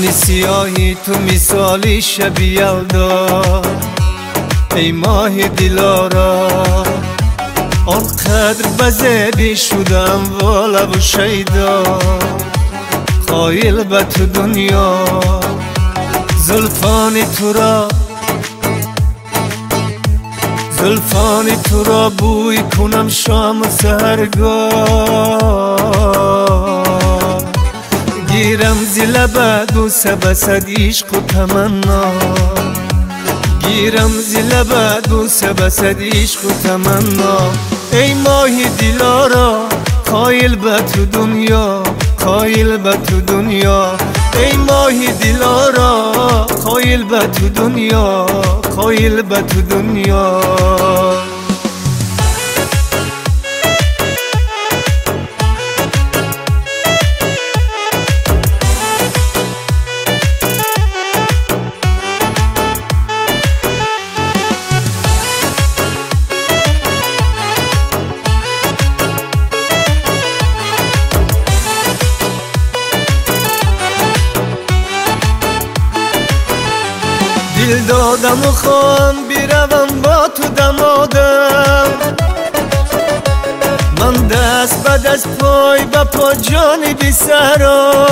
چشمانی سیاهی تو مثالی شب یلدا، ای ماه دلارا آنقدر بزدی شدم والا و شیدا، خایل به تو دنیا زلفان تو را بوی کنم شام و سحرگاه، گیرم زی لبت بوسه بسد عشق و تمنا، گیرم زی لبت بوسه بسد عشق و تمنا. ای ماه دلارا خایل به تو دنیا، خایل به تو دنیا، ای ماه دلارا خایل به تو دنیا، خایل به تو دنیا. دل دادم و خواهم بیروم با تو دمادم، من دست به دست پای به پا جانبی سرا.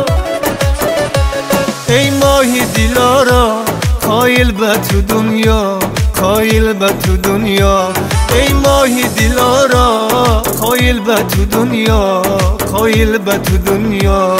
ای ماه دلارا خایل به تو دنیا، خایل به تو دنیا، ای ماه دلارا خایل به تو دنیا، خایل به تو دنیا.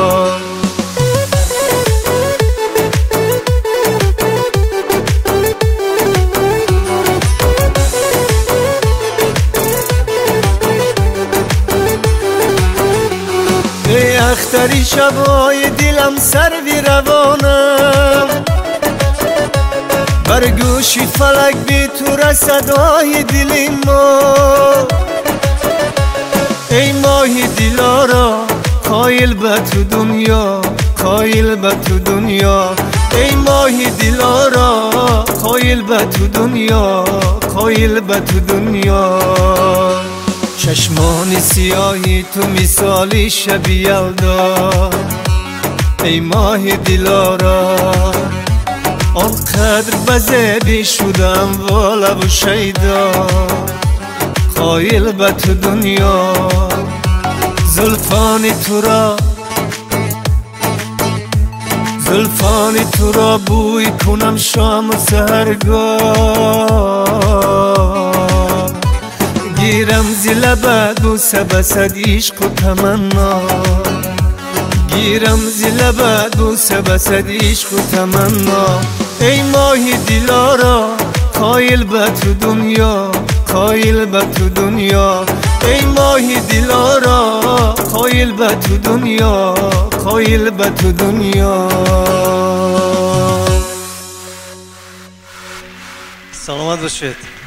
ای اختری شبای دلم سر بی روانم، بر گوشی فلک بی تو رسدای دل ما. ای ماه دلارا خایل به تو دنیا، خایل به تو دنیا، ای ماه دلارا خایل به تو دنیا، خایل به تو دنیا. چشمان سیاهی تو مثالی شب یلدا، ای ماه دلارا آنقدر بزدی شدم والا و شیدا، خایل به تو دنیا زلفان تو را بوی کنم شام و سحرگاه، گیرم زی لبت بوسه بسد عشق و تمنا، گیرم زی لبت بوسه بسد عشق و تمنا. ای ماه دلارا خایل به تو دنیا، خایل به تو دنیا، ای ماه دلارا خایل به تو دنیا، خایل به تو دنیا. سلامت باشید.